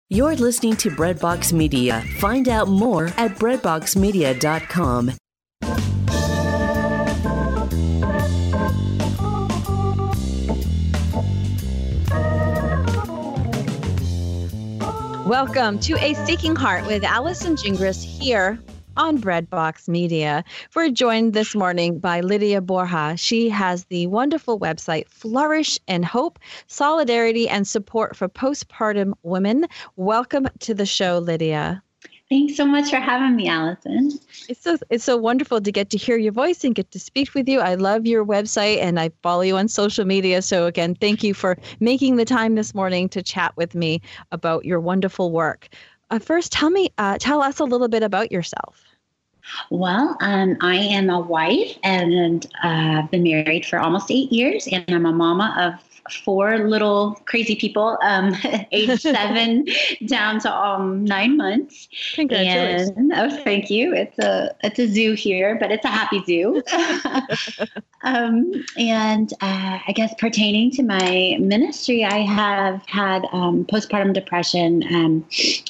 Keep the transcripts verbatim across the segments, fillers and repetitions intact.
You're listening to Breadbox Media. Find out more at breadbox media dot com. Welcome to A Seeking Heart with Allison Gingras here on Breadbox Media. We're joined this morning by Lydia Borja. She has the wonderful website Flourish and Hope, Solidarity and Support for Postpartum Women. Welcome to the show, Lydia. Thanks so much for having me, Allison. It's so it's so wonderful to get to hear your voice and get to speak with you. I love your website and I follow you on social media. So again, thank you for making the time this morning to chat with me about your wonderful work. Uh, first, tell me, uh, tell us a little bit about yourself. Well, um, I am a wife and uh, I've been married for almost eight years, and I'm a mama of four little crazy people, um, age seven down to um, nine months. Congratulations! And, oh, thank you. It's a it's a zoo here, but it's a happy zoo. um, and uh, I guess pertaining to my ministry, I have had um, postpartum depression. Um,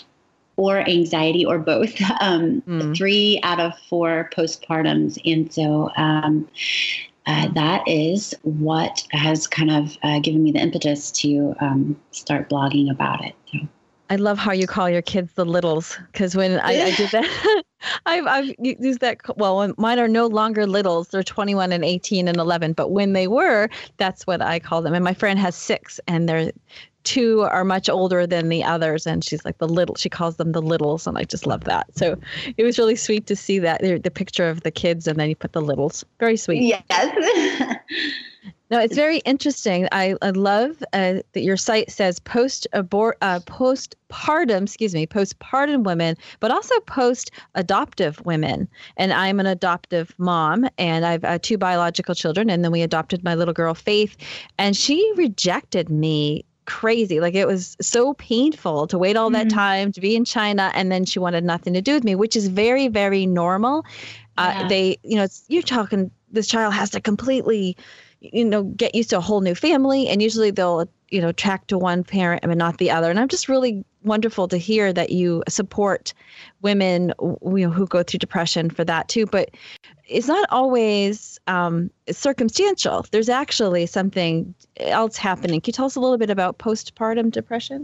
or anxiety, or both, um, mm. three out of four postpartums. And so um, uh, that is what has kind of uh, given me the impetus to um, start blogging about it. So. I love how you call your kids the littles, because when I, I did that, I've, I've used that. Well, mine are no longer littles. They're twenty-one and eighteen and eleven. But when they were, that's what I call them. And my friend has six, and they're two are much older than the others. And she's like the little, she calls them the littles. And I just love that. So it was really sweet to see that, the picture of the kids, and then you put the littles. Very sweet. Yes. No, it's very interesting. I, I love uh, that your site says post abort, uh, postpartum, excuse me, postpartum women, but also post adoptive women. And I'm an adoptive mom, and I've uh, two biological children. And then we adopted my little girl, Faith, and she rejected me crazy. Like, it was so painful to wait all that mm-hmm. time to be in China. And then she wanted nothing to do with me, which is very, very normal. Uh, yeah. They, you know, it's, you're talking, this child has to completely, you know, get used to a whole new family. And usually they'll, you know, track to one parent and not the other. And I'm just really wonderful to hear that you support women, you know, who go through depression for that too. But it's not always um, circumstantial. There's actually something else happening. Can you tell us a little bit about postpartum depression?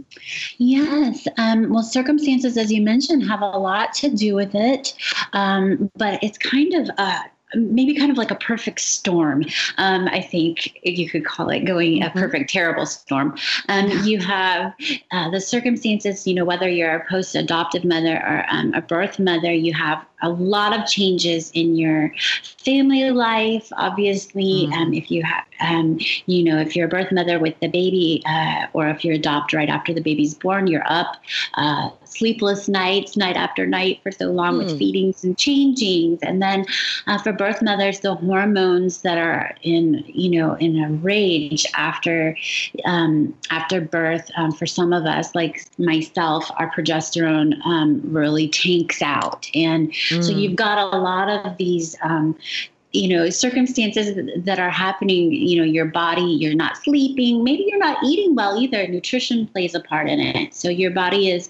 Yes. Um, well, circumstances, as you mentioned, have a lot to do with it. Um, but it's kind of uh, maybe kind of like a perfect storm. Um, I think you could call it going mm-hmm. a perfect, terrible storm. Um, you have uh, the circumstances, you know, whether you're a post-adoptive mother or um, a birth mother, you have a lot of changes in your family life. Obviously, mm-hmm. um, if you have, um, you know, if you're a birth mother with the baby, uh, or if you adopt right after the baby's born, you're up uh, sleepless nights, night after night for so long mm. with feedings and changings. And then uh, for birth mothers, the hormones that are in, you know, in a rage after um, after birth. Um, for some of us, like myself, our progesterone um, really tanks out, and mm. so you've got a lot of these. Um, you know, circumstances that are happening, you know, your body, you're not sleeping, maybe you're not eating well either. Nutrition plays a part in it. So your body is,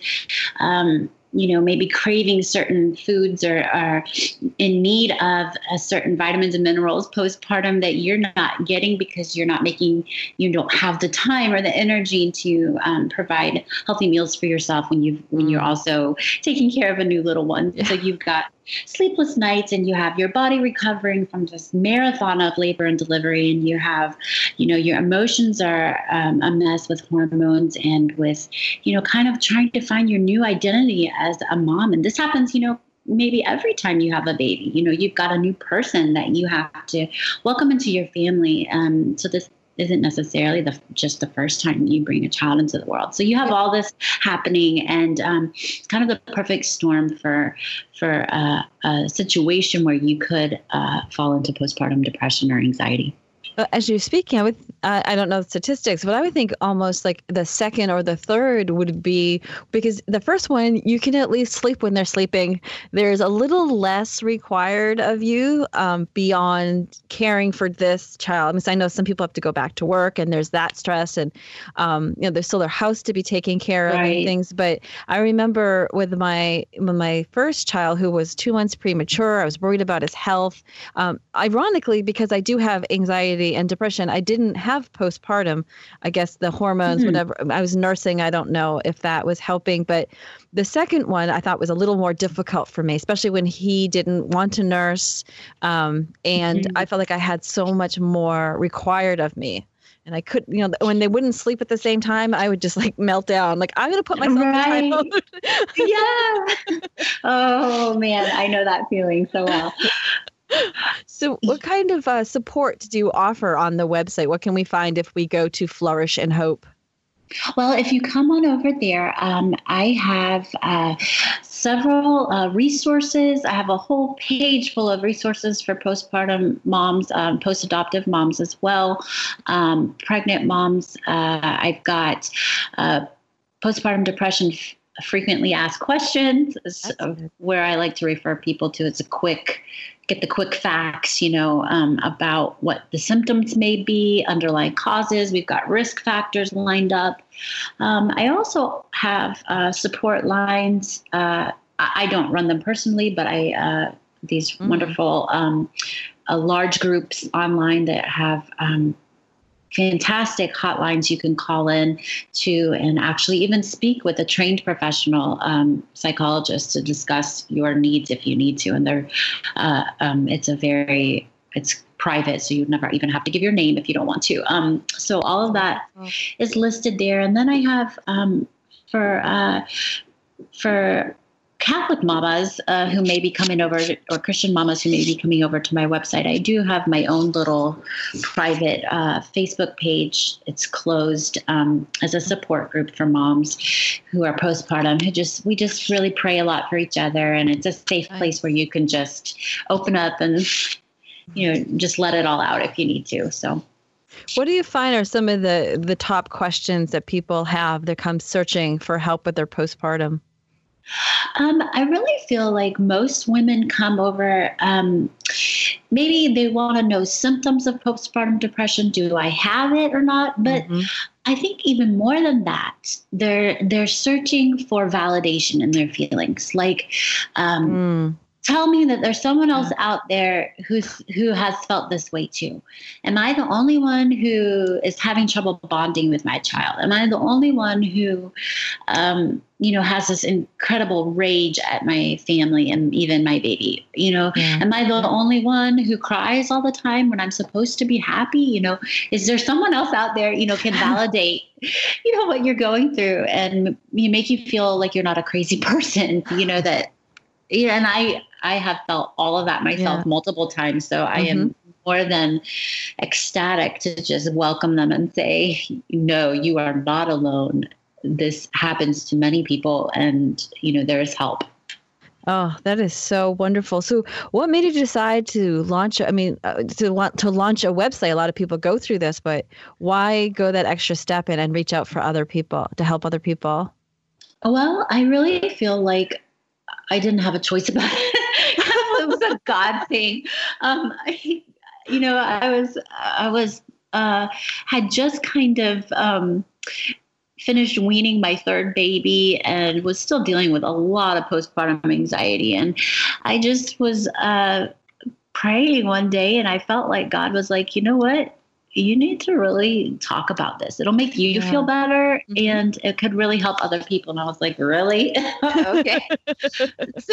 um, you know, maybe craving certain foods or are in need of a certain vitamins and minerals postpartum that you're not getting because you're not making, you don't have the time or the energy to um, provide healthy meals for yourself when you when you're also taking care of a new little one. Yeah. So you've got sleepless nights, and you have your body recovering from this marathon of labor and delivery, and you have, you know, your emotions are um, a mess with hormones and with, you know, kind of trying to find your new identity as a mom. And this happens, you know, maybe every time you have a baby. You know, you've got a new person that you have to welcome into your family. Um, so this isn't necessarily the just the first time you bring a child into the world. So you have all this happening, and um, it's kind of the perfect storm for for uh, a situation where you could uh, fall into postpartum depression or anxiety. As you're speaking, I would, uh, I don't know the statistics, but I would think almost like the second or the third would be, because the first one, you can at least sleep when they're sleeping. There's a little less required of you um, beyond caring for this child. I mean, I know some people have to go back to work and there's that stress, and um, you know, there's still their house to be taken care of Right. and things. But I remember with my, with my first child, who was two months premature, I was worried about his health. Um, ironically, because I do have anxiety and depression, I didn't have postpartum. I guess the hormones, Mhm. whatever. I was nursing. I don't know if that was helping. But the second one I thought was a little more difficult for me, especially when he didn't want to nurse. Um, and Mhm. I felt like I had so much more required of me. And I could, you know, when they wouldn't sleep at the same time, I would just like melt down. Like, I'm going to put myself Right. in time. Yeah. Oh man, I know that feeling so well. So what kind of uh, support do you offer on the website? What can we find if we go to Flourish and Hope? Well, if you come on over there, um, I have uh, several uh, resources. I have a whole page full of resources for postpartum moms, um, post-adoptive moms as well, um, pregnant moms. Uh, I've got uh, postpartum depression f- frequently asked questions, is, uh, where I like to refer people to. It's a quick get the quick facts, you know, um, about what the symptoms may be, underlying causes. We've got risk factors lined up. Um, I also have uh, support lines. Uh, I, I don't run them personally, but I uh, these mm. wonderful um, uh, large groups online that have um, fantastic hotlines you can call in to, and actually even speak with a trained professional um, psychologist to discuss your needs if you need to. And they're, uh, um, it's a very, it's private, so you'd never even have to give your name if you don't want to. Um, so all of that oh. is listed there. And then I have um, for uh, for Catholic mamas uh, who may be coming over, or Christian mamas who may be coming over to my website, I do have my own little private uh, Facebook page. It's closed um, as a support group for moms who are postpartum, who just, we just really pray a lot for each other. And it's a safe place where you can just open up and, you know, just let it all out if you need to. So what do you find are some of the, the top questions that people have that come searching for help with their postpartum? Um, I really feel like most women come over, um, maybe they want to know symptoms of postpartum depression. Do I have it or not? But mm-hmm. I think even more than that, they're they're searching for validation in their feelings. Like, um, mm. tell me that there's someone else yeah. out there who's who has felt this way too. Am I the only one who is having trouble bonding with my child? Am I the only one who, um, you know, has this incredible rage at my family and even my baby? You know, yeah. am I the only one who cries all the time when I'm supposed to be happy? You know, is there someone else out there, you know, can validate, you know, what you're going through and you make you feel like you're not a crazy person, you know, that, yeah, and I, I have felt all of that myself yeah. multiple times. So I mm-hmm. am more than ecstatic to just welcome them and say, no, you are not alone. This happens to many people and, you know, there is help. Oh, that is so wonderful. So what made you decide to launch, I mean, uh, to want to launch a website? A lot of people go through this, but why go that extra step in and reach out for other people to help other people? Well, I really feel like I didn't have a choice about it. It was a God thing. Um, I, you know, I was, I was, uh, had just kind of um, finished weaning my third baby and was still dealing with a lot of postpartum anxiety. And I just was uh, praying one day and I felt like God was like, you know what? You need to really talk about this. It'll make you yeah. feel better mm-hmm. and it could really help other people. And I was like, really? Okay. so,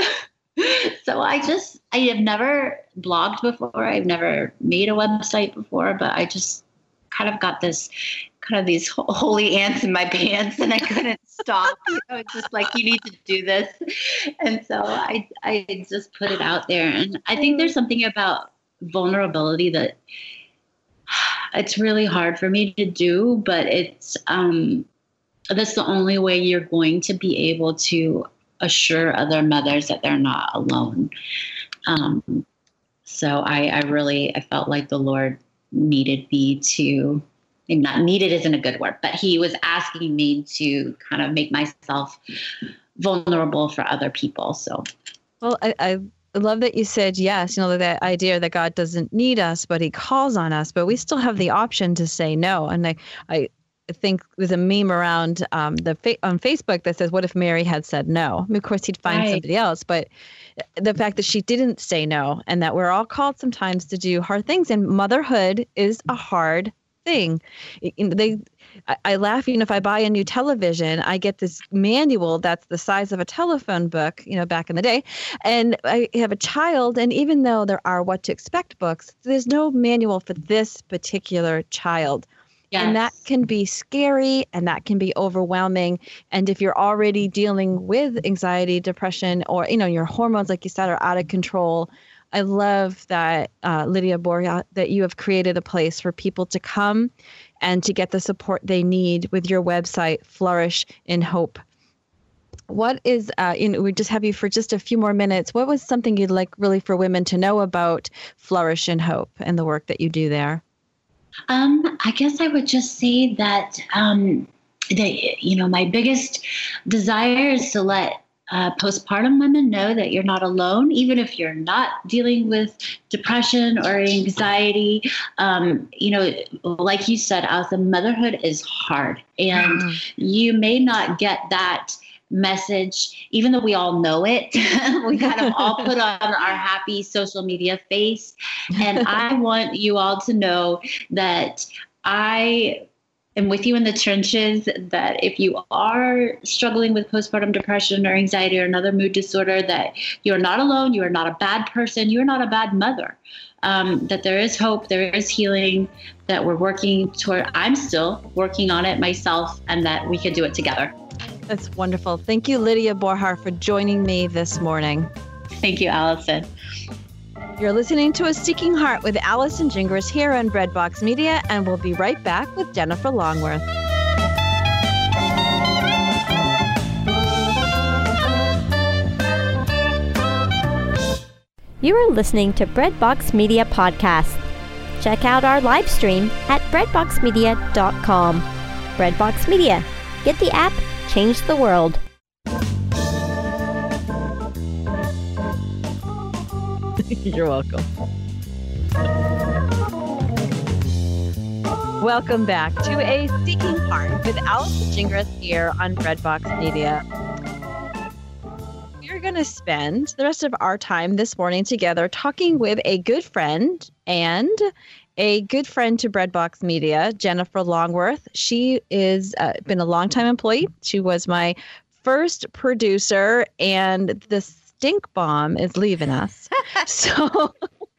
so I just, I have never blogged before. I've never made a website before, but I just kind of got this, kind of these holy ants in my pants and I couldn't stop. You know, it's just like, you need to do this. And so I, I just put it out there. And I think there's something about vulnerability that it's really hard for me to do, but it's, um, that's the only way you're going to be able to assure other mothers that they're not alone. Um, so I, I really, I felt like the Lord needed me to, maybe not needed isn't a good word, but he was asking me to kind of make myself vulnerable for other people. So, well, I, I love that you said yes. You know, that idea that God doesn't need us, but he calls on us, but we still have the option to say no. And I, I think there's a meme around um, the fa- on Facebook that says, what if Mary had said no? I mean, of course, he'd find right. somebody else, but the fact that she didn't say no, and that we're all called sometimes to do hard things, and motherhood is a hard thing. You know, they, I, I laugh, you know, if I buy a new television, I get this manual that's the size of a telephone book, you know, back in the day. And I have a child, and even though there are what to expect books, there's no manual for this particular child. Yes. And that can be scary, and that can be overwhelming. And if you're already dealing with anxiety, depression, or, you know, your hormones, like you said, are out of control, I love that, uh, Lydia Borja, that you have created a place for people to come and to get the support they need with your website, Flourish in Hope. What is, uh, you know, we just have you for just a few more minutes. What was something you'd like really for women to know about Flourish in Hope and the work that you do there? Um, I guess I would just say that, um, that, you know, my biggest desire is to let uh, postpartum women know that you're not alone, even if you're not dealing with depression or anxiety. Um, you know, like you said, Allison, motherhood is hard, and mm. you may not get that message, even though we all know it. We kind of all put on our happy social media face. And I want you all to know that I am with you in the trenches, that if you are struggling with postpartum depression or anxiety or another mood disorder, that you're not alone. You are not a bad person. You're not a bad mother. Um, that there is hope, there is healing, that we're working toward. I'm still working on it myself, and that we can do it together. That's wonderful. Thank you, Lydia Borja, for joining me this morning. Thank you, Allison. You're listening to A Seeking Heart with Allison Gingras here on Breadbox Media, and we'll be right back with Jennifer Longworth. You are listening to Breadbox Media Podcast. Check out our live stream at breadbox media dot com. Breadbox Media. Get the app. Change the world. You're welcome. Welcome back to A Seeking Heart with Allison Gingras here on Breadbox Media. We're going to spend the rest of our time this morning together talking with a good friend and a good friend to Breadbox Media, Jennifer Longworth. She is uh, been a longtime employee. She was my first producer, and the stink bomb is leaving us. So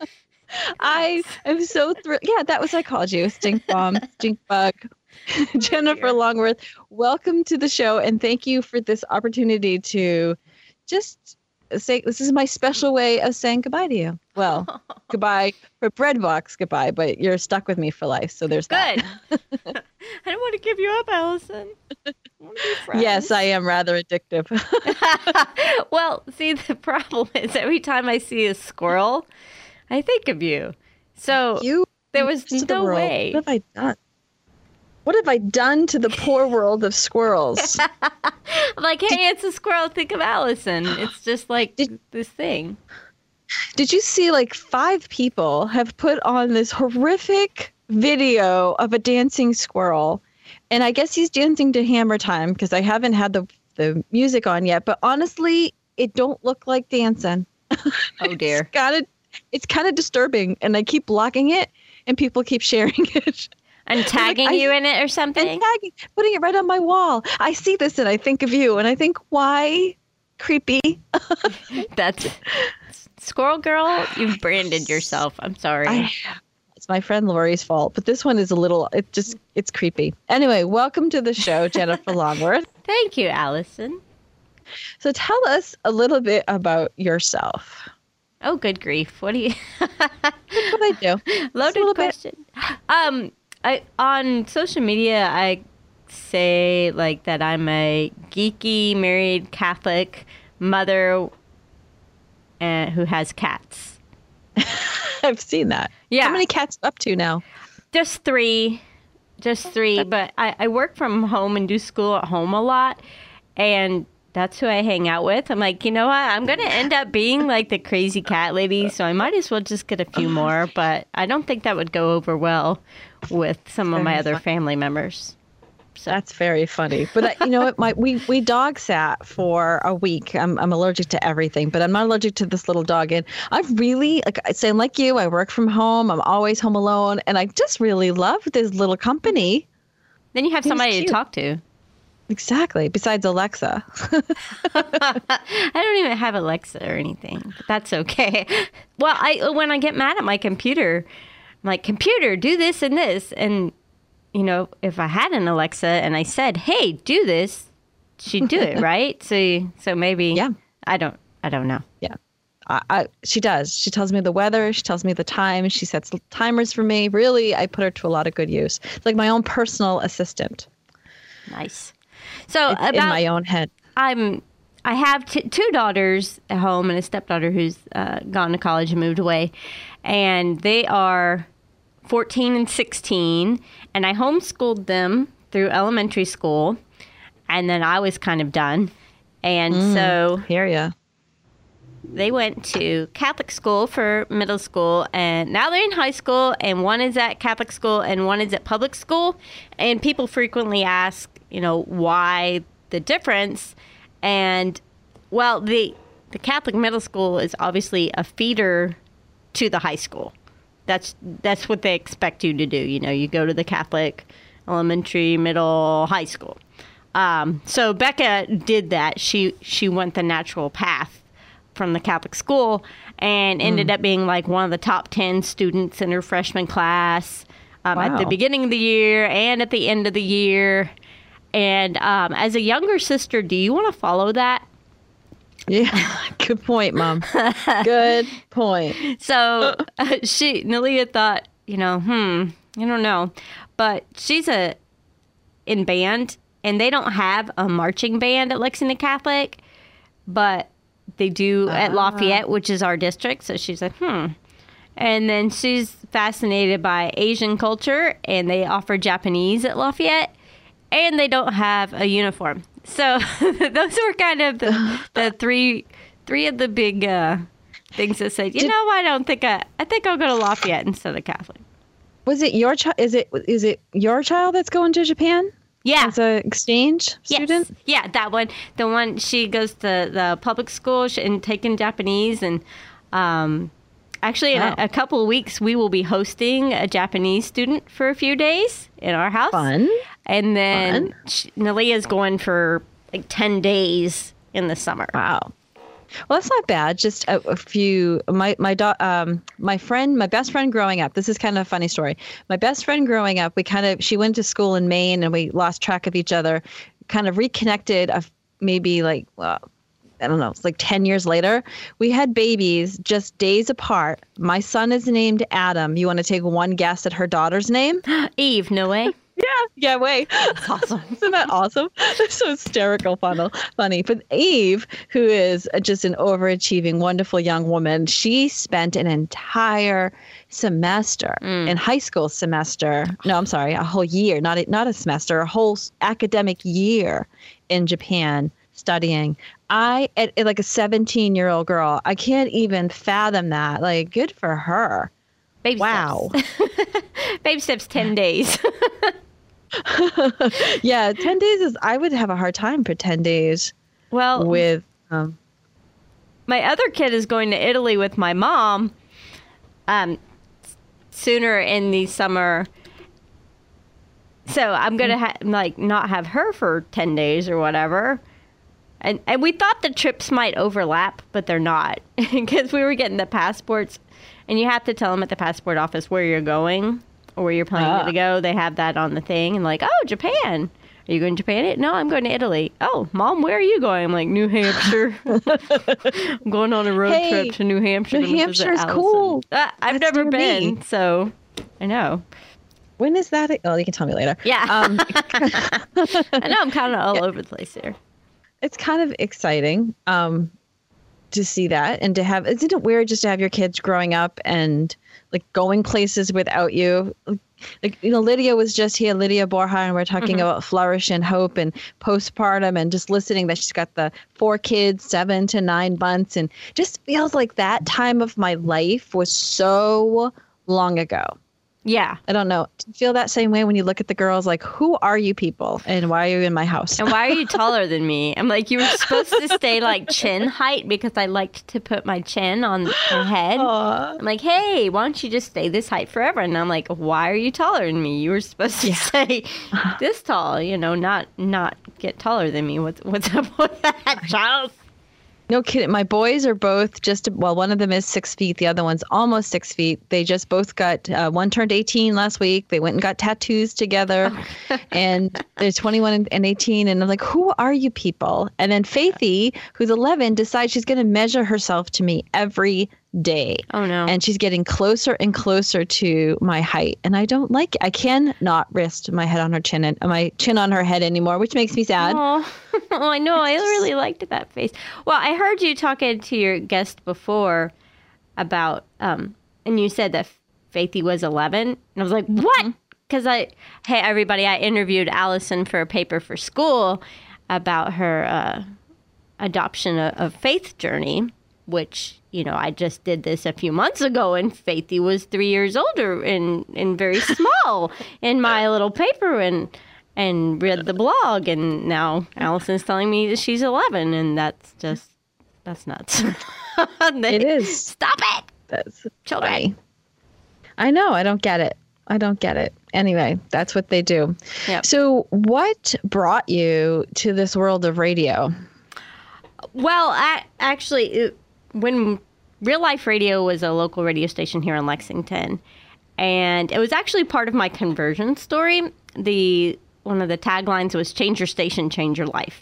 I am so thrilled. Yeah, that was what I called you, stink bomb, stink bug. Jennifer Longworth, welcome to the show, and thank you for this opportunity to just say, this is my special way of saying goodbye to you. Well, goodbye for Breadbox, goodbye, but you're stuck with me for life, so there's Good. that. I don't want to give you up, Allison. I want to be friends. Yes, I am rather addictive. Well, see, the problem is every time I see a squirrel, I think of you. So you, there was no the way. What have I done? What have I done to the poor world of squirrels? I'm like, hey, did, it's a squirrel. Think of Allison. It's just like did, this thing. Did you see like five people have put on this horrific video of a dancing squirrel? And I guess he's dancing to Hammer Time because I haven't had the, the music on yet. But honestly, it don't look like dancing. Oh, dear. It's kind of it's kind of disturbing. And I keep blocking it and people keep sharing it. And tagging like, you I, in it or something? And tagging, putting it right on my wall. I see this and I think of you. And I think, why? Creepy. That's Squirrel Girl, you've branded yourself. I'm sorry. I, it's my friend Lori's fault. But this one is a little, it just, it's creepy. Anyway, welcome to the show, Jennifer Longworth. Thank you, Allison. So tell us a little bit about yourself. Oh, good grief. What do you... That's what I do. Loaded question. Bit. Um... I, on social media, I say like that I'm a geeky married Catholic mother uh, who has cats. I've seen that. Yeah. How many cats up to now? Just three. Just three. But I, I work from home and do school at home a lot. And that's who I hang out with. I'm like, you know what? I'm going to end up being like the crazy cat lady. So I might as well just get a few more. But I don't think that would go over well with some of my other family members. So. That's very funny. But uh, you know what? My we we dog sat for a week. I'm I'm allergic to everything, but I'm not allergic to this little dog. And I really like I say like you. I work from home. I'm always home alone, and I just really love this little company. Then you have somebody to talk to. Exactly. Besides Alexa. I don't even have Alexa or anything. But that's okay. Well, I when I get mad at my computer, I'm like, computer, do this and this, and. You know, if I had an Alexa and I said, "Hey, do this," she'd do it, right? So, so maybe. Yeah. I don't. I don't know. Yeah. I, I, she does. She tells me the weather. She tells me the time. She sets timers for me. Really, I put her to a lot of good use. It's like my own personal assistant. Nice. So it's about in my own head. I'm. I have t- two daughters at home and a stepdaughter who's uh, gone to college and moved away, and they are fourteen and sixteen, and I homeschooled them through elementary school, and then I was kind of done. And mm, so hear ya. They went to Catholic school for middle school, and now they're in high school, and one is at Catholic school and one is at public school. And people frequently ask, you know, why the difference? And, well, the the Catholic middle school is obviously a feeder to the high school. That's that's what they expect you to do. You know, you go to the Catholic elementary, middle, high school. Um, so Becca did that. She she went the natural path from the Catholic school and ended mm. up being like one of the top ten students in her freshman class um, wow. at the beginning of the year and at the end of the year. And um, as a younger sister, do you want to follow that? Yeah, good point, Mom. Good point. So uh, she, Nalia thought, you know, hmm, I don't know. But she's a in band, and they don't have a marching band at Lexington Catholic, but they do at uh, Lafayette, which is our district. So she's like, hmm. And then she's fascinated by Asian culture, and they offer Japanese at Lafayette, and they don't have a uniform. So those were kind of the, the three three of the big uh, things that said, you Did, know, I don't think I, I think I'll go to Lafayette instead of Catholic. Was it your child? Is it is it your child that's going to Japan? Yeah. As an exchange yes. student? Yeah, that one. The one, she goes to the public school and taking Japanese. And um, actually, wow. in a, a couple of weeks, we will be hosting a Japanese student for a few days in our house. Fun. And then she, Nalia's going for like ten days in the summer. Wow. Well, that's not bad. Just a, a few. My my do, um my friend, my best friend growing up. This is kind of a funny story. My best friend growing up, we kind of she went to school in Maine, and we lost track of each other. Kind of reconnected. Of maybe like well, I don't know. It's like ten years later. We had babies just days apart. My son is named Adam. You want to take one guess at her daughter's name? Eve. No way. Yeah, yeah, wait. That's awesome. Isn't that awesome? That's so hysterical, fun, funny. But Eve, who is just an overachieving, wonderful young woman, she spent an entire semester mm. in high school semester. No, I'm sorry, a whole year, not a, not a semester, a whole academic year in Japan studying. I, at, at like a seventeen-year-old girl, I can't even fathom that. Like, good for her. Baby wow. Steps. Baby steps ten days. Yeah, ten days is, I would have a hard time for ten days. Well, with um, my other kid is going to Italy with my mom um, sooner in the summer. So I'm going to ha- like not have her for ten days or whatever. And, and we thought the trips might overlap, but they're not because we were getting the passports. And you have to tell them at the passport office where you're going or where you're planning ah. to go. They have that on the thing. And like, oh, Japan. Are you going to Japan? No, I'm going to Italy. Oh, Mom, where are you going? I'm like, New Hampshire. I'm going on a road hey, trip to New Hampshire. New Hampshire's cool. Uh, I've That's never been, me. so I know. When is that? Oh, you can tell me later. Yeah. Um, I know I'm kind of all yeah. over the place here. It's kind of exciting. Um, to see that and to have, isn't it weird just to have your kids growing up and like going places without you? Like, you know, Lydia was just here, Lydia Borja, and we're talking mm-hmm. about flourish and hope and postpartum and just listening that she's got the four kids, seven to nine months. And just feels like that time of my life was so long ago. Yeah. I don't know. Do you feel that same way when you look at the girls? Like, who are you people? And why are you in my house? And why are you taller than me? I'm like, you were supposed to stay like chin height because I liked to put my chin on my head. Aww. I'm like, hey, why don't you just stay this height forever? And I'm like, why are you taller than me? You were supposed to yeah. stay this tall, you know, not not get taller than me. What's, what's up with that, Charles? No kidding. My boys are both just, well, one of them is six feet. The other one's almost six feet. They just both got, uh, one turned eighteen last week. They went and got tattoos together. And they're twenty-one and eighteen. And I'm like, who are you people? And then Faithy, who's eleven, decides she's going to measure herself to me every day. Oh, no. And she's getting closer and closer to my height. And I don't like it. I cannot rest my head on her chin and my chin on her head anymore, which makes me sad. Oh, oh I know. I really liked that face. Well, I heard you talking to your guest before about, um, and you said that Faithy was eleven. And I was like, what? Because I, hey, everybody, I interviewed Allison for a paper for school about her uh, adoption of, of faith journey, which, you know, I just did this a few months ago, and Faithy was three years older and, and very small in my little paper and and read the blog. And now Allison's telling me that she's eleven, and that's just, that's nuts. It is. Stop it. That's children. Funny. I know. I don't get it. I don't get it. Anyway, that's what they do. Yep. So what brought you to this world of radio? Well, I, actually, it, when Real Life Radio was a local radio station here in Lexington, and it was actually part of my conversion story. The one of the taglines was "Change your station, change your life,"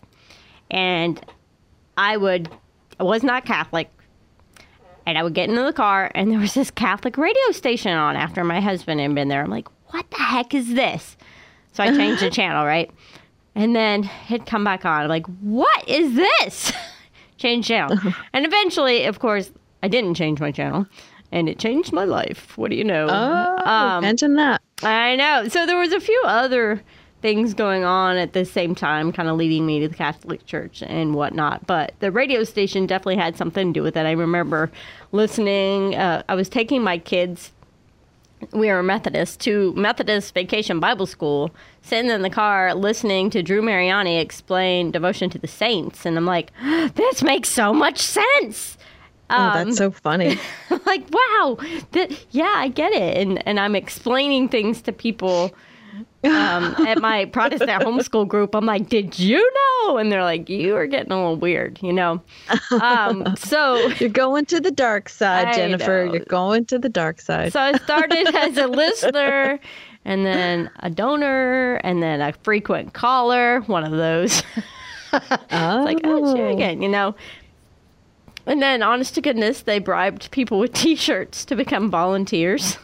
and I would, I was not Catholic, and I would get into the car, and there was this Catholic radio station on after my husband had been there. I'm like, what the heck is this? So I changed the channel, right? And then it'd come back on. I'm like, what is this? Change channel. And eventually, of course, I didn't change my channel, and it changed my life. What do you know? Oh, um, mention that. I know. So there was a few other things going on at the same time, kind of leading me to the Catholic Church and whatnot. But the radio station definitely had something to do with it. I remember listening. Uh, I was taking my kids, we were Methodist, to Methodist Vacation Bible School, sitting in the car listening to Drew Mariani explain devotion to the saints. And I'm like, this makes so much sense. Oh, um, that's so funny. Like, wow, that, yeah, I get it. And, and I'm explaining things to people um, at my Protestant homeschool group. I'm like, did you know? And they're like, you are getting a little weird, you know? Um, so you're going to the dark side, I Jennifer. know. You're going to the dark side. So I started as a listener, and then a donor, and then a frequent caller, one of those. Oh. It's like, oh, sure again, you know? And then, honest to goodness, they bribed people with T-shirts to become volunteers.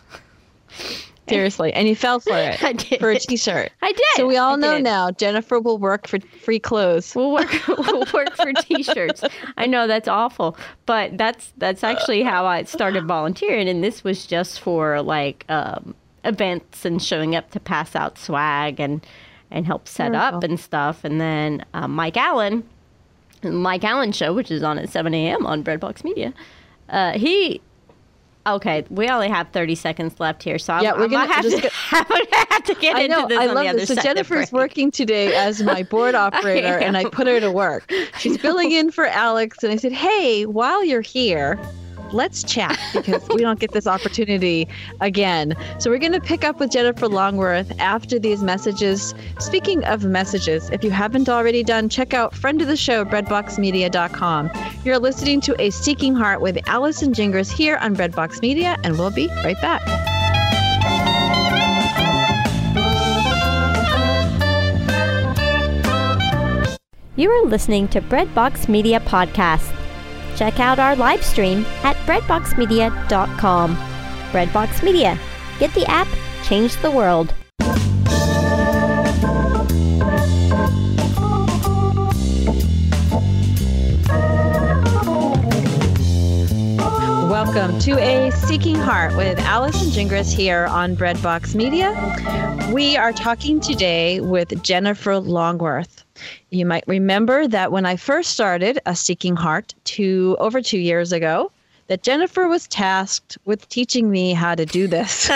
Seriously. And you fell for it. I did. For a T-shirt. I did. So we all I know did. now Jennifer will work for free clothes. We'll work we'll work for T-shirts. I know that's awful, but that's that's actually how I started volunteering, and this was just for like um, events and showing up to pass out swag and and help set Wonderful. up and stuff. And then uh, Mike Allen, Mike Allen Show, which is on at seven a.m. on Breadbox Media, uh, he. Okay, we only have thirty seconds left here, so I'm, yeah, we're I'm gonna have, just to, get, I'm gonna have to get I know, into this I on love the other this. So side of the Jennifer's break. working today as my board operator, and I put her to work. She's filling in for Alex, and I said, hey, while you're here, let's chat, because we don't get this opportunity again. So we're going to pick up with Jennifer Longworth after these messages. Speaking of messages, if you haven't already done, check out friend of the show, breadbox media dot com. You're listening to A Seeking Heart with Allison Gingras here on Breadbox Media, and we'll be right back. You are listening to Breadbox Media Podcast. Check out our live stream at breadbox media dot com. Breadbox Media. Get the app, change the world. welcome to A Seeking Heart with Allison Gingras here on Breadbox Media. We are talking today with Jennifer Longworth. You might remember that when I first started A Seeking Heart two over two years ago, that Jennifer was tasked with teaching me how to do this.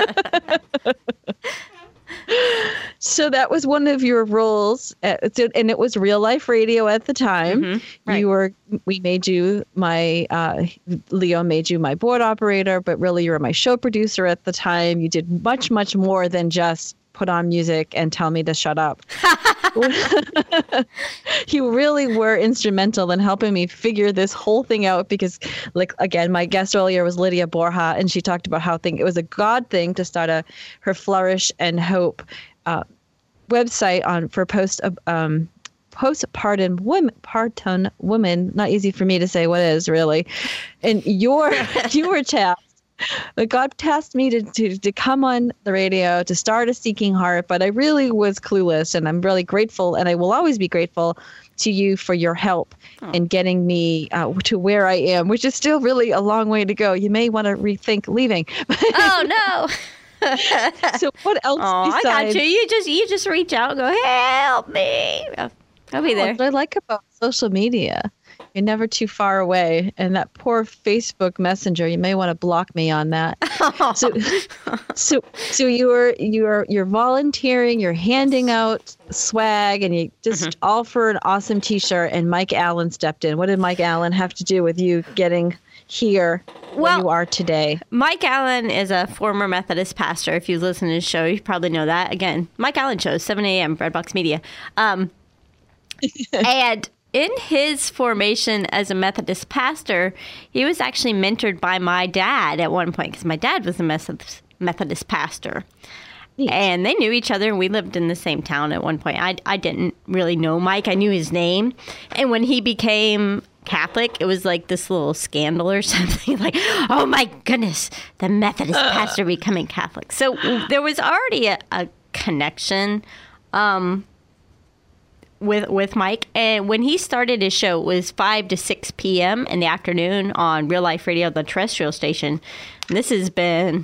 So that was one of your roles, at, and it was real life radio at the time. Mm-hmm, right. You were, we made you my, uh, Leo made you my board operator, but really you were my show producer at the time. You did much, much more than just put on music and tell me to shut up. You really were instrumental in helping me figure this whole thing out because, like, again, my guest earlier was Lydia Borja, and she talked about how thing, it was a God thing to start a her Flourish and Hope uh, website on for post um, postpartum women, partum women. Not easy for me to say what is really, and your you were tasked. But God tasked me to, to to come on the radio, to start A Seeking Heart, but I really was clueless, and I'm really grateful, and I will always be grateful to you for your help oh. in getting me uh, to where I am, which is still really a long way to go. You may want to rethink leaving. Oh, no. So what else oh, besides... I got you. You just, you just reach out and go, help me. I'll be there. What I like about social media, you're never too far away. And that poor Facebook Messenger, you may want to block me on that. so, so, so you're you're you're volunteering, you're handing out swag, and you just mm-hmm. all for an awesome T-shirt. And Mike Allen stepped in. What did Mike Allen have to do with you getting here well, where you are today? Mike Allen is a former Methodist pastor. If you listen to his show, you probably know that. Again, Mike Allen show, seven a.m. Breadbox Media. Um, and in his formation as a Methodist pastor, he was actually mentored by my dad at one point because my dad was a Methodist, Methodist pastor. Neat. And they knew each other, and we lived in the same town at one point. I, I didn't really know Mike. I knew his name. And when he became Catholic, it was like this little scandal or something. Like, oh, my goodness, the Methodist uh. pastor becoming Catholic. So there was already a, a connection um with with Mike. And when he started his show, it was five to six p.m. in the afternoon on Real Life Radio, the terrestrial station. And this has been,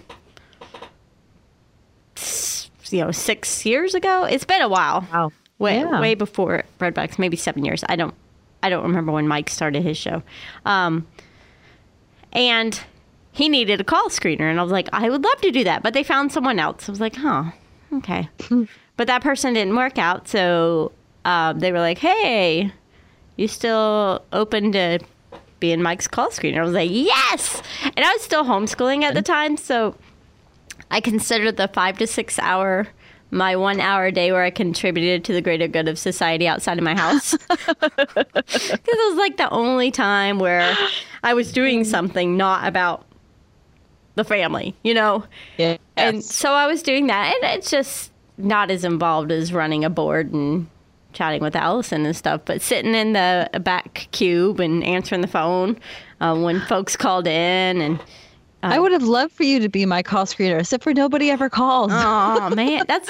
you know, six years ago. It's been a while. Wow. Way, yeah. way before Breadbox, maybe seven years. I don't I don't remember when Mike started his show. Um, and he needed a call screener. And I was like, I would love to do that. But they found someone else. I was like, huh, okay. But that person didn't work out, so... Uh, they were like, hey, you still open to being Mike's call screener? I was like, yes! And I was still homeschooling at the time, so I considered the five to six hour, my one hour a day where I contributed to the greater good of society outside of my house. Because it was like the only time where I was doing something not about the family, you know? Yes. And so I was doing that, and it's just not as involved as running a board and chatting with Allison and stuff, but sitting in the back cube and answering the phone uh, when folks called in. And uh, I would have loved for you to be my call screener, except for nobody ever called. Oh man, that's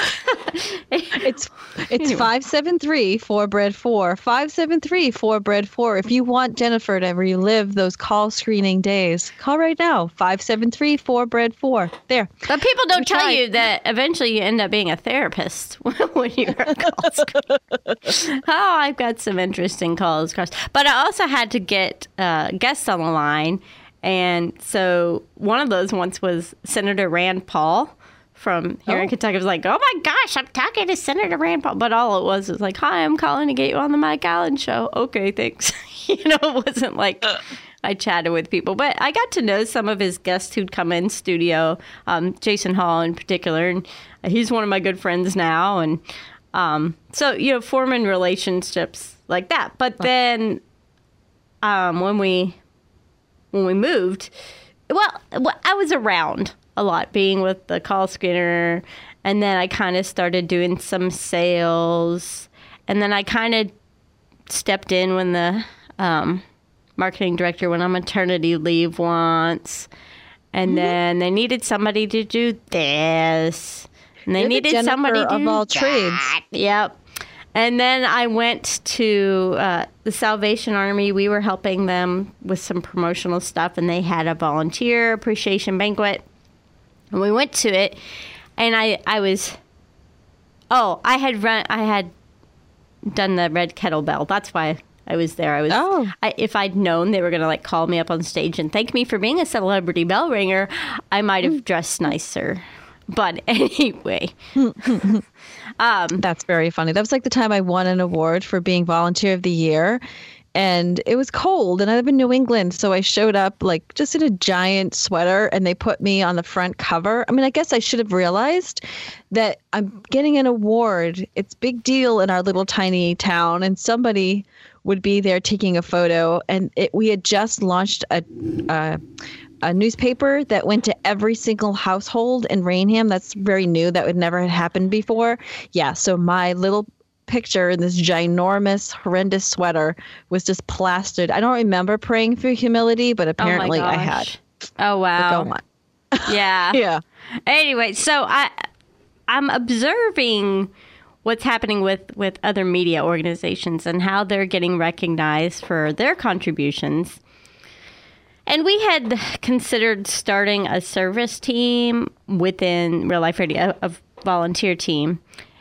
it's it's five seven three four bread four five seven three four bread four. If you want Jennifer to relive those call screening days, call right now five seven three four bread four. There. But people don't tell tried. you that eventually you end up being a therapist when you're a call screener. Oh, I've got some interesting calls across. But I also had to get uh, guests on the line. And so one of those once was Senator Rand Paul from here oh. in Kentucky. I was like, oh my gosh, I'm talking to Senator Rand Paul. But all it was was like, hi, I'm calling to get you on the Mike Allen show. Okay, thanks. You know, it wasn't like I chatted with people. But I got to know some of his guests who'd come in studio, um, Jason Hall in particular. And he's one of my good friends now. And um, so, you know, forming relationships like that. But then um, when we... When we moved, well, I was around a lot, being with the call screener, and then I kind of started doing some sales, and then I kind of stepped in when the um, marketing director went on maternity leave once, and mm-hmm. then they needed somebody to do this, and they You're needed the somebody to of all do trades. that. Yep. And then I went to uh, the Salvation Army. We were helping them with some promotional stuff, and they had a volunteer appreciation banquet. And we went to it, and I, I was, oh, I had run, I had done the red kettlebell. That's why I was there. I was. Oh. I, if I'd known they were going to like call me up on stage and thank me for being a celebrity bell ringer, I might have dressed nicer. But anyway. um, That's very funny. That was like the time I won an award for being Volunteer of the Year. And it was cold, and I live in New England, so I showed up like just in a giant sweater, and they put me on the front cover. I mean, I guess I should have realized that I'm getting an award. It's a big deal in our little tiny town, and somebody would be there taking a photo. And it, we had just launched a, a a newspaper that went to every single household in Rainham. That's very new. That would never have happened before. Yeah, so my little picture in this ginormous, horrendous sweater was just plastered. I don't remember praying for humility, but apparently oh I had. Oh, wow. Go on. Yeah. Yeah. Anyway, so I, I'm observing what's happening with, with other media organizations and how they're getting recognized for their contributions. And we had considered starting a service team within Real Life Radio, a volunteer team.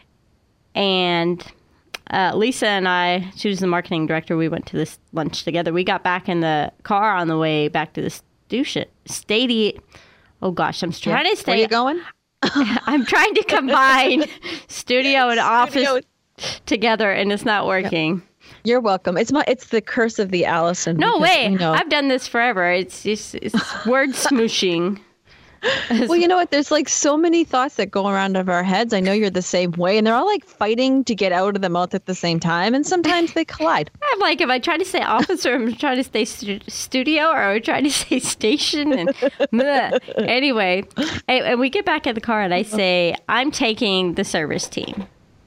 And uh, Lisa and I, she was the marketing director, we went to this lunch together. We got back in the car on the way back to the stu- stadium. Oh, gosh, I'm trying yeah. to stay. Where you going? I'm trying to combine studio and office studio. together, and it's not working. Yep. You're welcome. It's my. It's the curse of the Allison. No because, way. You know, I've done this forever. It's just it's word smooshing. Well, you know what? There's like so many thoughts that go around of our heads. I know you're the same way, and they're all like fighting to get out of the mouth at the same time, and sometimes they collide. I'm like, if I try to say office, or I'm trying to say stu- studio, or I'm trying to say station, and anyway, and, and we get back in the car, and I say, I'm taking the service team,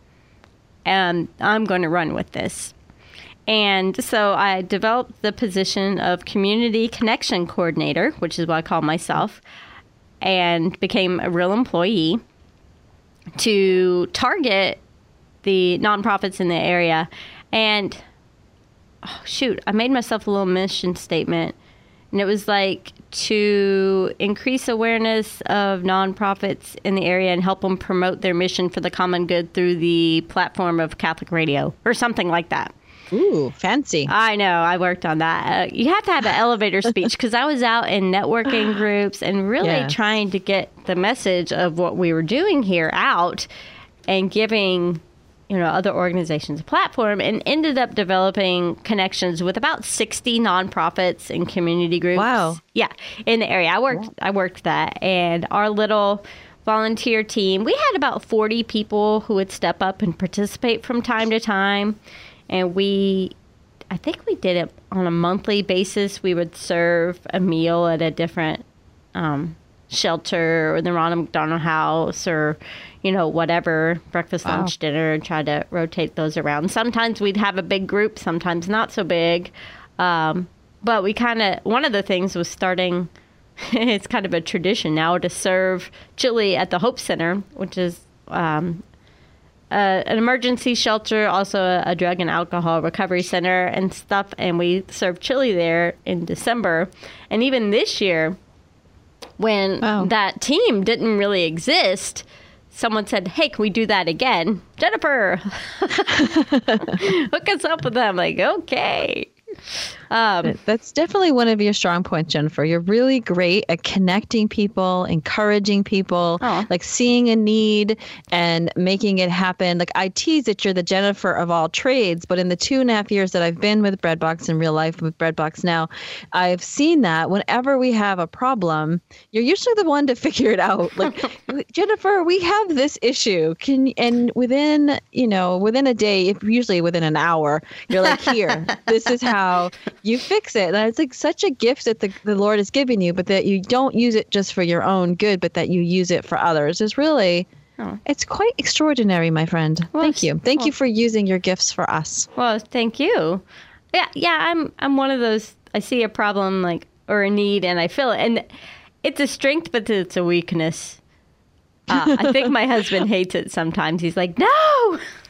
and I'm going to run with this. And so I developed the position of Community Connection Coordinator, which is what I call myself, and became a real employee to target the nonprofits in the area. And, oh, shoot, I made myself a little mission statement. And it was like to increase awareness of nonprofits in the area and help them promote their mission for the common good through the platform of Catholic Radio or something like that. Ooh, fancy. I know. I worked on that. Uh, you have to have an elevator speech because I was out in networking groups and really yeah. trying to get the message of what we were doing here out and giving, you know, other organizations a platform, and ended up developing connections with about sixty nonprofits and community groups. Wow. Yeah, in the area. I worked, I worked that. And our little volunteer team, we had about forty people who would step up and participate from time to time. And we, I think we did it on a monthly basis. We would serve a meal at a different um, shelter or the Ronald McDonald House or, you know, whatever, breakfast, wow. lunch, dinner, and try to rotate those around. Sometimes we'd have a big group, sometimes not so big. Um, but we kind of, one of the things was starting, it's kind of a tradition now, to serve chili at the Hope Center, which is um Uh, an emergency shelter, also a, a drug and alcohol recovery center and stuff. And we served chili there in December. And even this year, when wow. that team didn't really exist, someone said, hey, can we do that again? Jennifer, hook us up with them. Like, okay. Um, That's definitely one of your strong points, Jennifer. You're really great at connecting people, encouraging people, oh. like seeing a need and making it happen. Like I tease that you're the Jennifer of all trades, but in the two and a half years that I've been with Breadbox in real life with Breadbox now, I've seen that whenever we have a problem, you're usually the one to figure it out. Like, Jennifer, we have this issue. Can and within, you know, within a day, if usually within an hour, you're like, here, this is how you fix it. And it's like such a gift that the, the Lord has given you, but that you don't use it just for your own good, but that you use it for others is really, oh. it's quite extraordinary, my friend. Well, thank you. Thank well, you for using your gifts for us. Well, thank you. Yeah, yeah, I'm I'm one of those, I see a problem like or a need and I feel it. And it's a strength, but it's a weakness. Uh, I think my husband hates it sometimes. He's like, no.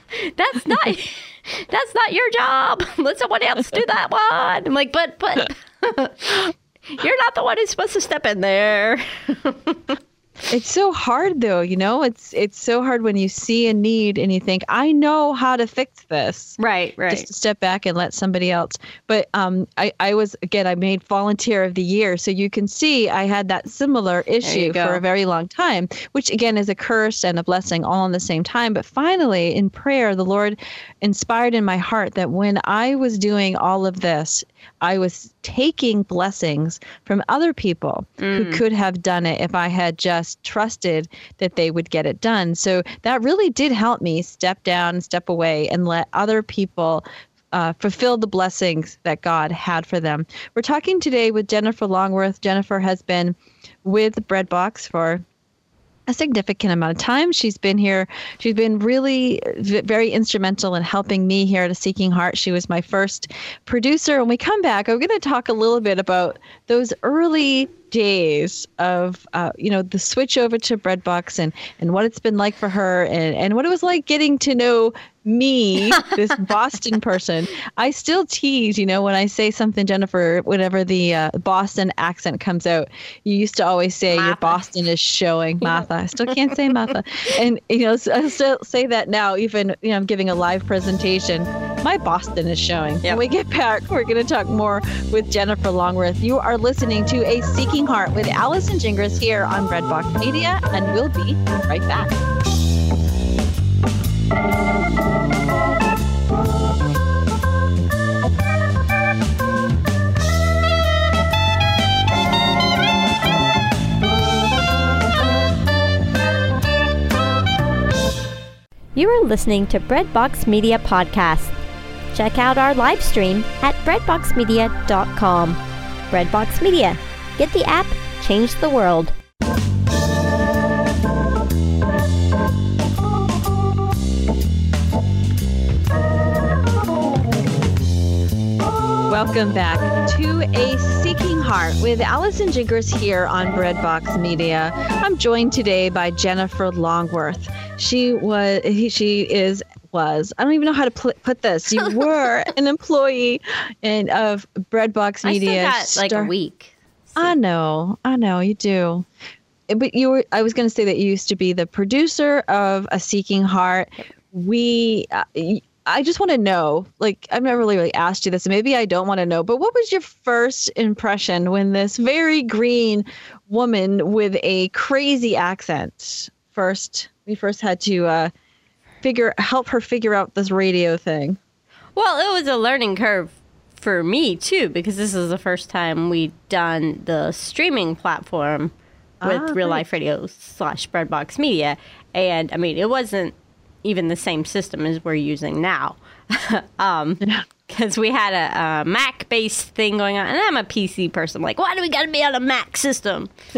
that's not that's not your job. Let someone else do that one. I'm like, but but you're not the one who's supposed to step in there. It's so hard, though, you know, it's it's so hard when you see a need and you think, I know how to fix this. Right, right. Just to step back and let somebody else. But um, I, I was, again, I made volunteer of the year. So you can see I had that similar issue for a very long time, which, again, is a curse and a blessing all in the same time. But finally, in prayer, the Lord inspired in my heart that when I was doing all of this, I was taking blessings from other people mm. who could have done it if I had just trusted that they would get it done. So that really did help me step down, step away, and let other people uh, fulfill the blessings that God had for them. We're talking today with Jennifer Longworth. Jennifer has been with Breadbox for a significant amount of time. She's been here. She's been really v- very instrumental in helping me here at A Seeking Heart. She was my first producer. When we come back, I'm going to talk a little bit about those early days of, uh, you know, the switch over to Breadbox and, and what it's been like for her and, and what it was like getting to know me, this Boston person. I still tease, you know, when I say something, Jennifer, whenever the uh, Boston accent comes out, you used to always say Martha. Your Boston is showing, Martha. I still can't say Martha. And, you know, so I still say that now, even, you know, I'm giving a live presentation. My Boston is showing. Yep. When we get back, we're going to talk more with Jennifer Longworth. You are listening to A Seeking Heart with Allison Gingras here on Breadbox Media, and we'll be right back. You are listening to Breadbox Media Podcast. Check out our live stream at breadbox media dot com. Breadbox Media. Get the app, change the world. Welcome back to A Seeking Heart with Allison Gingras here on Breadbox Media. I'm joined today by Jennifer Longworth. She was, she is, was, I don't even know how to pl- put this. You were an employee in, of Breadbox Media. I still got like Star- a week. So. I know, I know, you do. But you were, I was going to say that you used to be the producer of A Seeking Heart. We, uh, I just want to know, like, I've never really, really asked you this, and maybe I don't want to know, but what was your first impression when this very green woman with a crazy accent first, we first had to uh, figure, help her figure out this radio thing? Well, it was a learning curve for me, too, because this is the first time we'd done the streaming platform with ah, Real Life Radio slash Breadbox Media. And, I mean, it wasn't even the same system as we're using now. um, because we had a, a Mac-based thing going on, and I'm a P C person. Like, why do we got to be on a Mac system? Why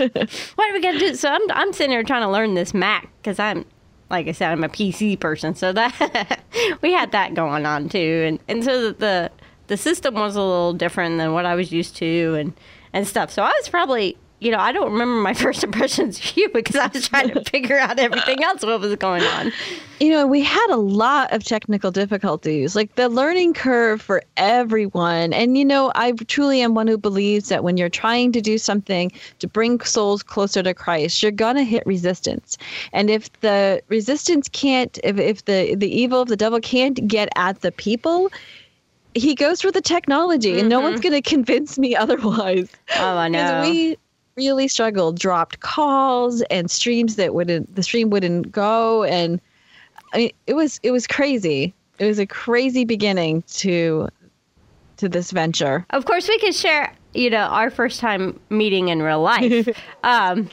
do we got to do it? So I'm I'm sitting here trying to learn this Mac because I'm, like I said, I'm a P C person. So that we had that going on too, and and so the the system was a little different than what I was used to, and and stuff. So I was probably, you know, I don't remember my first impressions of you because I was trying to figure out everything else what was going on. You know, we had a lot of technical difficulties, like the learning curve for everyone. And, you know, I truly am one who believes that when you're trying to do something to bring souls closer to Christ, you're going to hit resistance. And if the resistance can't, if, if the, the evil of the devil can't get at the people, he goes for the technology, mm-hmm. and no one's going to convince me otherwise. Oh, I know. We really struggled, dropped calls and streams that wouldn't, the stream wouldn't go. And I mean, it was, it was crazy. It was a crazy beginning to, to this venture. Of course we could share, you know, our first time meeting in real life. Um,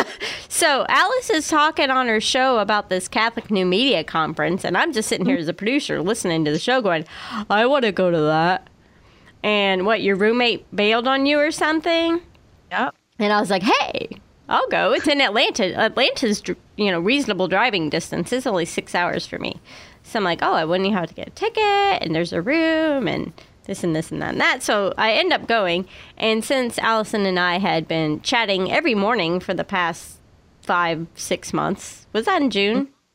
so Alice is talking on her show about this Catholic New Media Conference. And I'm just sitting here as a producer listening to the show going, I want to go to that. And what, your roommate bailed on you or something? Yep. And I was like, hey, I'll go. It's in Atlanta. Atlanta's, you know, reasonable driving distance. It's only six hours for me. So I'm like, oh, I wouldn't have to get a ticket, and there's a room, and this and this and that and that. So I end up going. And since Allison and I had been chatting every morning for the past five, six months, was that in June?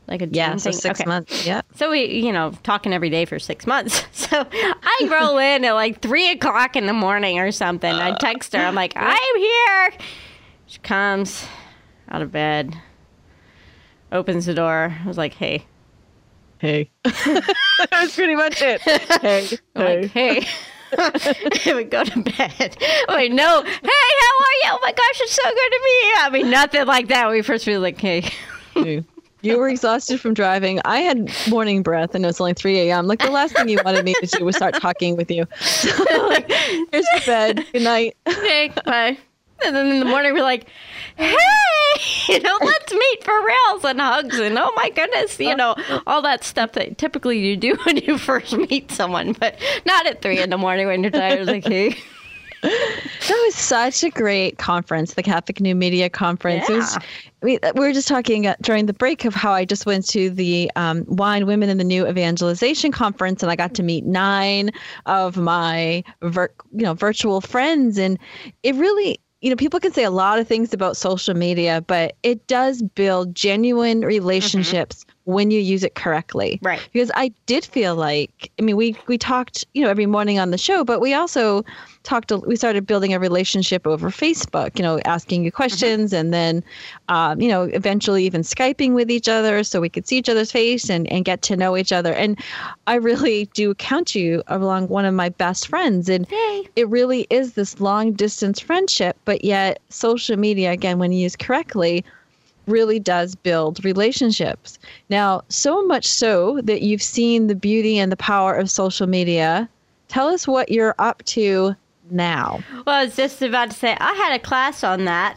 Like a June Yeah, so thing? six Okay. months. Yeah. So we, you know, talking every day for six months. So I roll in at like three o'clock in the morning or something. I text her. I'm like, I'm here. She comes out of bed, opens the door. I was like, hey. Hey. That's pretty much it. Hey. I'm like, hey. I would go to bed. Wait, no. Hey, how are you? Oh my gosh, it's so good to meet you. I mean, nothing like that. We first feel like, hey. Hey. You were exhausted from driving. I had morning breath, and it was only three a.m. Like, the last thing you wanted me to do was start talking with you. So, like, here's the bed. Good night. Okay, bye. And then in the morning, we're like, hey, you know, let's meet for reals, and hugs, and oh my goodness, you know, all that stuff that typically you do when you first meet someone, but not at three in the morning when you're tired. Like, hey. That was such a great conference, the Catholic New Media Conference. It was, Yeah. I mean, we were just talking uh, during the break of how I just went to the um, Wine, Women in the New Evangelization Conference, and I got to meet nine of my vir- you know virtual friends, and it really. You know, people can say a lot of things about social media, but it does build genuine relationships mm-hmm. when you use it correctly. Right. Because I did feel like, I mean, we we talked, you know, every morning on the show, but we also talked, we started building a relationship over Facebook, you know, asking you questions mm-hmm. and then, um, you know, eventually even Skyping with each other so we could see each other's face and, and get to know each other. And I really do count you along one of my best friends. And Yay. It really is this long distance friendship, but yet social media, again, when used correctly, really does build relationships. Now, so much so that you've seen the beauty and the power of social media. Tell us what you're up to now. Well, I was just about to say, I had a class on that.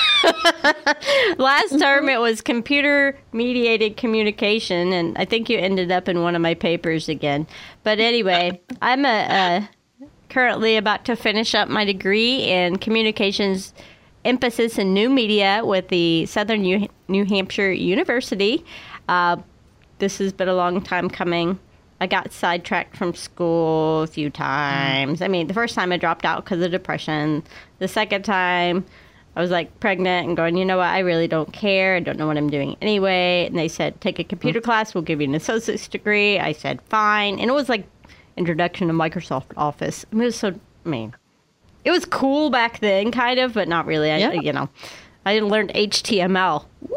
Last term, it was computer-mediated communication, and I think you ended up in one of my papers again. But anyway, I'm a, a currently about to finish up my degree in communications emphasis in new media with the Southern New, New Hampshire University. Uh, this has been a long time coming. I got sidetracked from school a few times. I mean, the first time I dropped out because of depression. The second time, I was like pregnant and going, you know what, I really don't care. I don't know what I'm doing anyway. And they said, take a computer mm-hmm. class. We'll give you an associate's degree. I said, fine. And it was like introduction to Microsoft Office. I mean, it was so, I mean, it was cool back then, kind of, but not really. I, yeah. You know, I learned H T M L. Woo!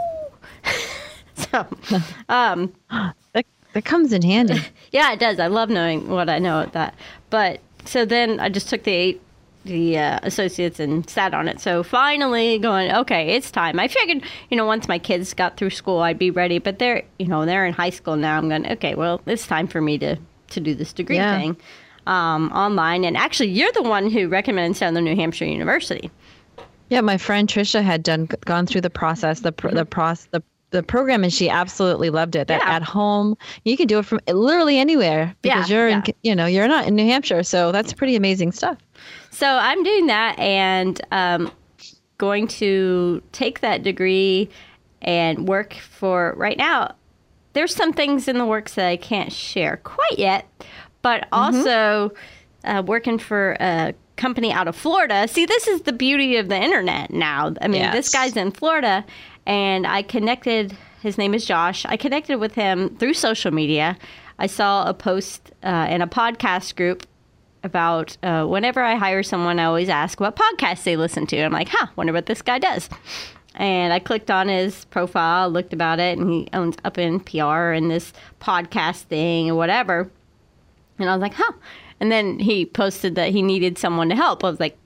so, um, that, that comes in handy. Yeah, it does. I love knowing what I know at that. But so then I just took the eight, the uh, associates and sat on it. So finally going, okay, it's time. I figured, you know, once my kids got through school, I'd be ready. But they're, you know, they're in high school now. I'm going, okay, well, it's time for me to, to do this degree yeah. thing um, online. And actually, you're the one who recommended Southern New Hampshire University. Yeah, my friend Trisha had done gone through the process, the mm-hmm. the process, the the program, and she absolutely loved it. That yeah. at home, you can do it from literally anywhere because yeah, you're yeah. in, you know, you're not in New Hampshire, so that's pretty amazing stuff. So I'm doing that and um, going to take that degree and work for right now. There's some things in the works that I can't share quite yet, but also mm-hmm. uh, working for a company out of Florida. See, this is the beauty of the internet now. I mean, yes. this guy's in Florida, and I connected, his name is Josh. I connected with him through social media. I saw a post uh, in a podcast group about uh, whenever I hire someone, I always ask what podcasts they listen to. I'm like, huh, wonder what this guy does. And I clicked on his profile, looked about it, and he owns Up in P R and this podcast thing and whatever. And I was like, huh. And then he posted that he needed someone to help. I was like,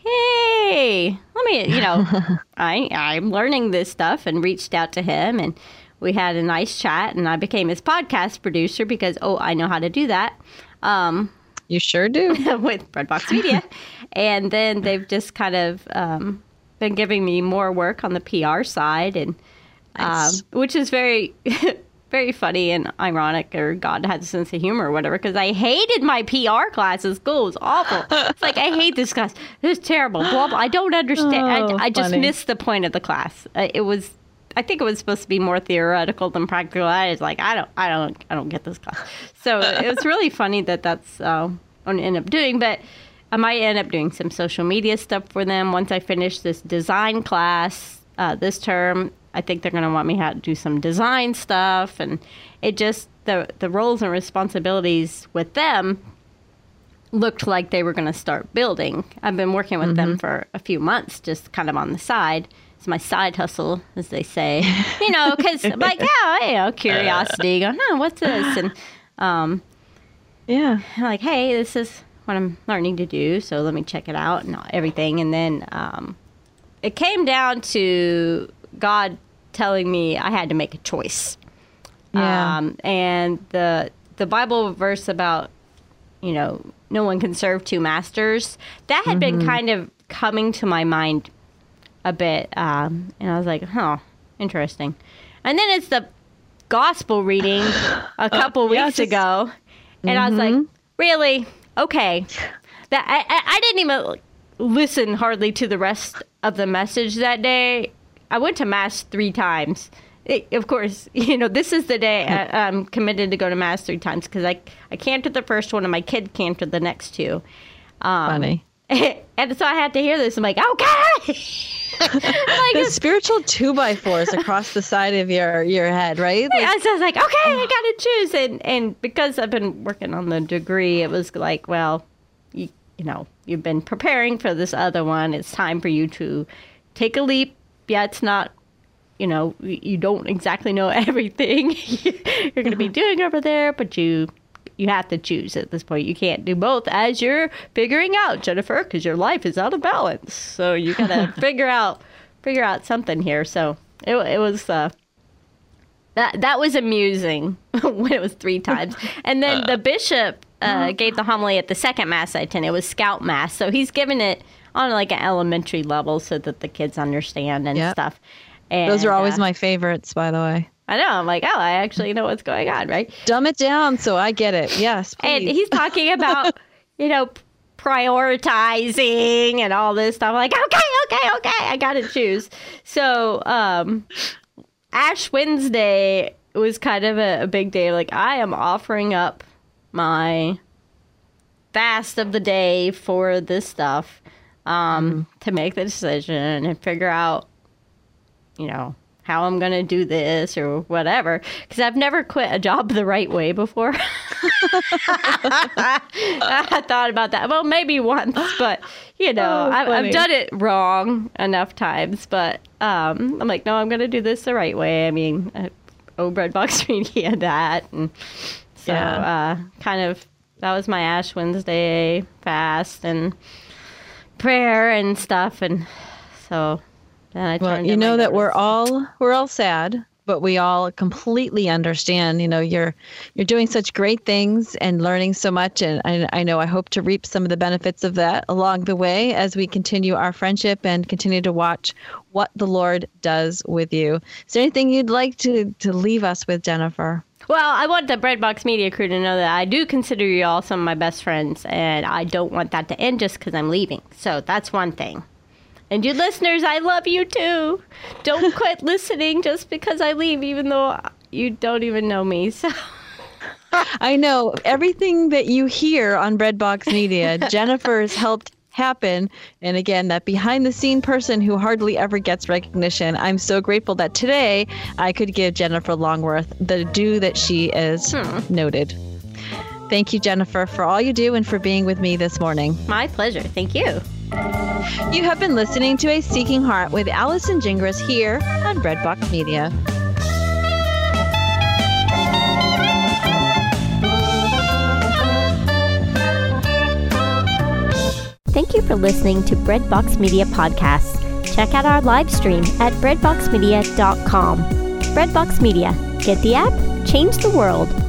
hey, let me, you know, I, I'm learning this stuff, and reached out to him, and we had a nice chat, and I became his podcast producer because, oh, I know how to do that. Um, you sure do. with Breadbox Media. And then they've just kind of um, been giving me more work on the P R side, and nice. um, which is very... very funny and ironic, or God has a sense of humor or whatever, because I hated my P R class in school. It was awful. It's like, I hate this class. It was terrible. Blah, blah. I don't understand. Oh, I, I just funny. missed the point of the class. Uh, it was, I think it was supposed to be more theoretical than practical. I was like, I don't, I don't, I don't get this class. So it was really funny that that's uh, what I ended up doing. But I might end up doing some social media stuff for them once I finish this design class uh, this term. I think they're going to want me how to do some design stuff. And it just, the, the roles and responsibilities with them looked like they were going to start building. I've been working with mm-hmm. them for a few months, just kind of on the side. It's my side hustle, as they say. You know, because like, yeah, you know, curiosity. Go, no, what's this? And um, yeah, like, hey, this is what I'm learning to do, so let me check it out and everything. And then um, it came down to God telling me I had to make a choice. Yeah. Um, and the the Bible verse about, you know, no one can serve two masters, that had mm-hmm. been kind of coming to my mind a bit. Um, and I was like, huh, interesting. And then it's the gospel reading a couple uh, yeah, weeks just, ago. And mm-hmm. I was like, really? Okay. That I, I, I didn't even listen hardly to the rest of the message that day. I went to Mass three times. It, of course, you know, this is the day I, I'm committed to go to Mass three times because I, I canted the first one and my kid canted the next two. Um, Funny. And so I had to hear this. I'm like, okay. like the spiritual two by fours across the side of your, your head, right? Like, yeah, so I was like, okay, I got to choose. And, and because I've been working on the degree, it was like, well, you, you know, you've been preparing for this other one. It's time for you to take a leap. Yeah, it's not, you know, you don't exactly know everything you're going to be doing over there, but you you have to choose at this point. You can't do both as you're figuring out, Jennifer, because your life is out of balance. So you got to figure out figure out something here. So it it was uh, that that was amusing when it was three times, and then the bishop uh, gave the homily at the second Mass I attended. It was Scout Mass, so he's given it on like an elementary level so that the kids understand and yep. stuff. And, those are always uh, my favorites, by the way. I know. I'm like, oh, I actually know what's going on, right? Dumb it down so I get it. Yes, please. And he's talking about, you know, prioritizing and all this stuff. I'm like, okay, okay, okay, I got to choose. So um, Ash Wednesday was kind of a, a big day. Like, I am offering up my fast of the day for this stuff um, mm. to make the decision and figure out, you know, how I'm going to do this or whatever. Because I've never quit a job the right way before. I thought about that. Well, maybe once, but, you know, oh, I've, I've done it wrong enough times. But um, I'm like, no, I'm going to do this the right way. I mean, I owe Breadbox Media that. And so yeah. uh, kind of, that was my Ash Wednesday fast and prayer and stuff. And so... Well, you know that we're all we're all sad, but we all completely understand. You know, you're you're doing such great things and learning so much, and I, I know I hope to reap some of the benefits of that along the way as we continue our friendship and continue to watch what the Lord does with you. Is there anything you'd like to to leave us with, Jennifer? Well, I want the Breadbox Media crew to know that I do consider you all some of my best friends, and I don't want that to end just because I'm leaving. So that's one thing. And you listeners, I love you too. Don't quit listening just because I leave, even though you don't even know me. So I know everything that you hear on Breadbox Media, Jennifer's helped happen. And again, that behind the scene person who hardly ever gets recognition. I'm so grateful that today I could give Jennifer Longworth the due that she is hmm. noted. Thank you, Jennifer, for all you do and for being with me this morning. My pleasure. Thank you. You have been listening to A Seeking Heart with Allison Gingras here on Breadbox Media. Thank you for listening to Breadbox Media Podcast. Check out our live stream at breadbox media dot com. Breadbox Media. Get the app, change the world.